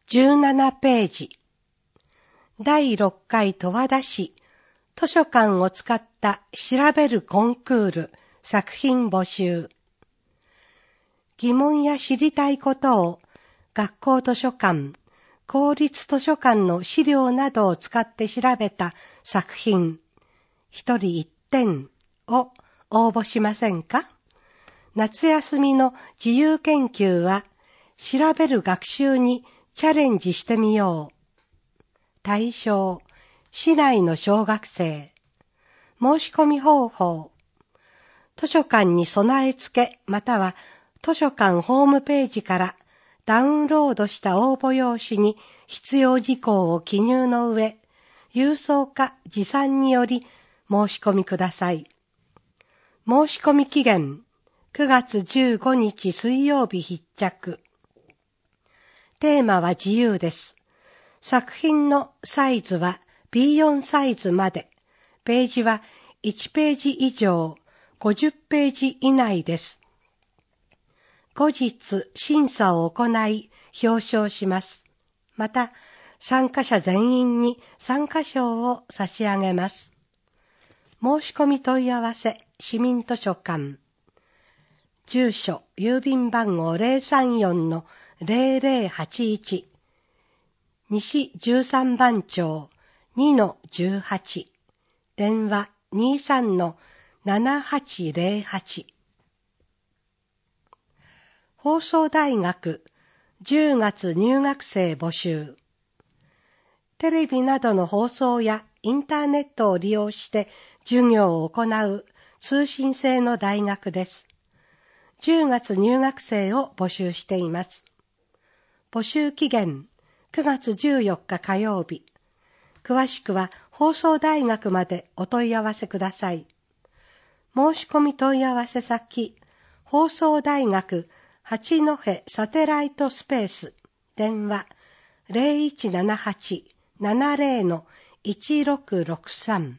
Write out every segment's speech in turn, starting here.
17ページ。第6回十和田市図書館を使った調べるコンクール作品募集。疑問や知りたいことを学校図書館、公立図書館の資料などを使って調べた作品、一人一点を応募しませんか？夏休みの自由研究は調べる学習にチャレンジしてみよう。対象、市内の小学生。申し込み方法。図書館に備え付けまたは図書館ホームページからダウンロードした応募用紙に必要事項を記入の上、郵送か持参により申し込みください。申し込み期限、9月15日水曜日必着。テーマは自由です。作品のサイズは B4 サイズまで。ページは1ページ以上、50ページ以内です。後日審査を行い表彰します。また、参加者全員に参加賞を差し上げます。申し込み問い合わせ、市民図書館。住所、郵便番号 034-0081。西13番町 2-18。電話 23-7808。放送大学10月入学生募集。テレビなどの放送やインターネットを利用して授業を行う通信制の大学です。10月入学生を募集しています。募集期限9月14日火曜日。詳しくは放送大学までお問い合わせください。申し込み問い合わせ先、放送大学八戸サテライトスペース、電話 0178-70-1663。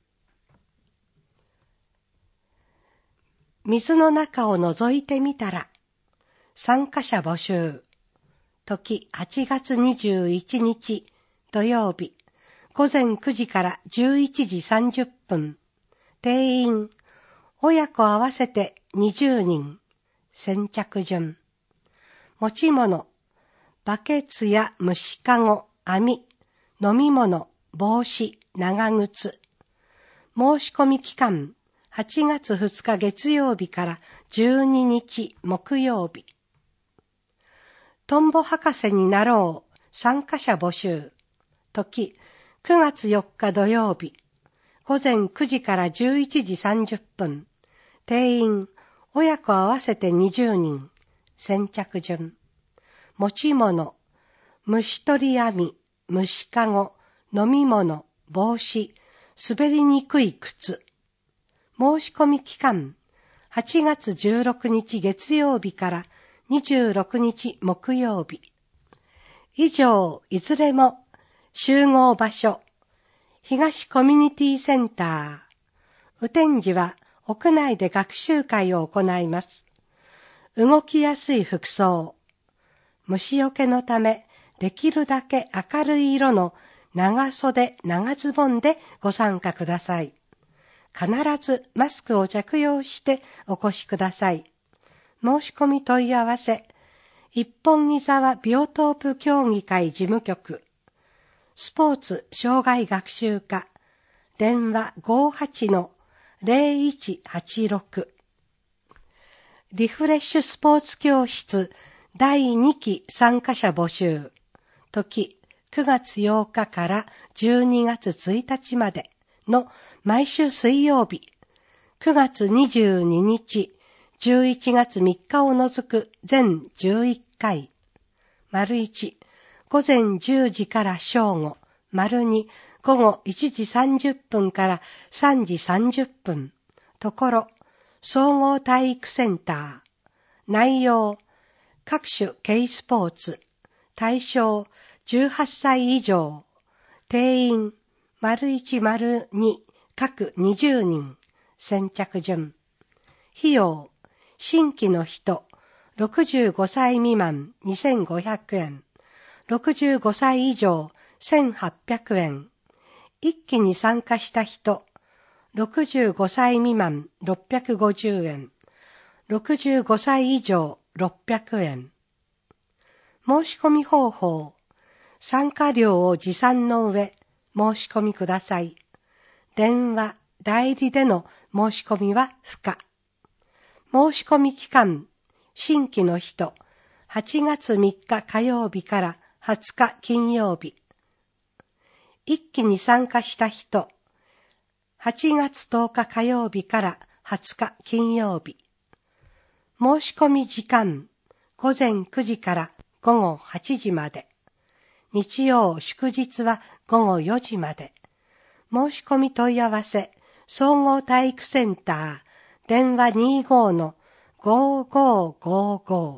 水の中を覗いてみたら、参加者募集。時8月21日土曜日、午前9時から11時30分。定員、親子合わせて20人。先着順。持ち物、バケツや虫かご、網、飲み物、帽子、長靴。申し込み期間、8月2日月曜日から12日木曜日。トンボ博士になろう参加者募集。時9月4日土曜日。午前9時から11時30分。定員、親子合わせて20人。先着順。持ち物、虫取り網、虫かご、飲み物、帽子、滑りにくい靴。申し込み期間、8月16日月曜日から26日木曜日。以上、いずれも集合場所、東コミュニティセンター。雨天時は屋内で学習会を行います。動きやすい服装。虫よけのため、できるだけ明るい色の長袖、長ズボンでご参加ください。必ずマスクを着用してお越しください。申し込み問い合わせ、一本木沢ビオトープ協議会事務局、スポーツ障害学習課、電話 58-0186。リフレッシュスポーツ教室第2期参加者募集。時9月8日から12月1日までの毎週水曜日。9月22日、11月3日を除く全11回。丸1、午前10時から正午。丸2、午後1時30分から3時30分。ところ、総合体育センター。内容、各種軽スポーツ。対象、18歳以上。定員、丸1、丸2、各20人。先着順。費用、新規の人、65歳未満2500円。 65歳以上1800円。一期に参加した人、65歳未満650円。65歳以上600円。申し込み方法。参加料を持参の上、申し込みください。電話、代理での申し込みは不可。申し込み期間、新規の人、8月3日火曜日から20日金曜日。一期に参加した人、8月10日火曜日から20日金曜日。申し込み時間、午前9時から午後8時まで。日曜祝日は午後4時まで。申し込み問い合わせ、総合体育センター、電話 25-5555。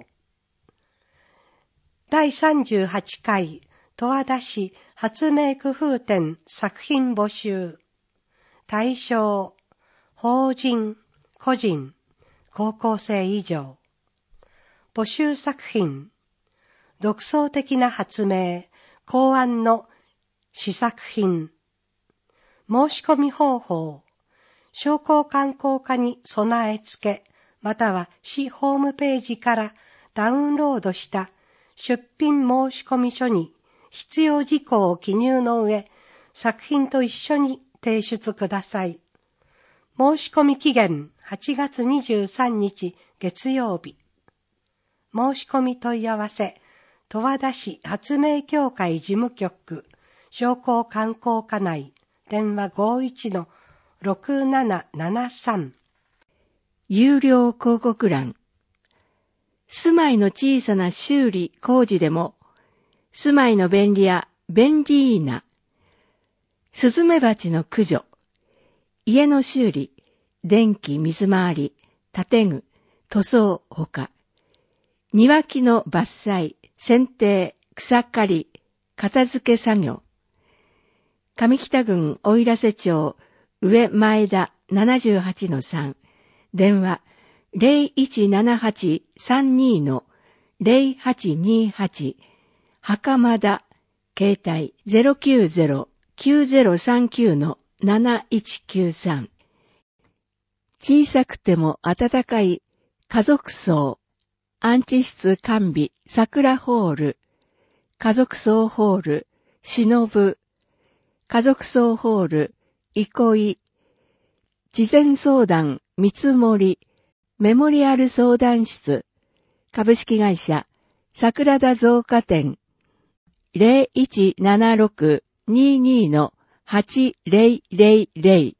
第38回十和田市発明工夫展作品募集。対象、法人、個人、高校生以上。募集作品、独創的な発明、考案の試作品。申し込み方法、商工観光課に備え付け、または市ホームページからダウンロードした出品申込書に必要事項を記入の上、作品と一緒に提出ください。申し込み期限8月23日月曜日。申し込み問い合わせ、十和田市発明協会事務局、商工観光課内、電話 51-6773。 有料広告欄。住まいの小さな修理工事でも、住まいの便利屋便利ーナ、スズメバチの駆除、家の修理、電気水回り、建具、塗装ほか、庭木の伐採、剪定、草刈り、片付け作業。上北郡奥入瀬町上前田 78-3、電話 0178-32-0828、袴田、携帯 090-9039-7193。小さくても温かい家族葬、安置室完備桜ホール、家族葬ホール、しのぶ、家族葬ホール、憩い、事前相談、見積もり、メモリアル相談室、株式会社、桜田造花店、0176-22-8000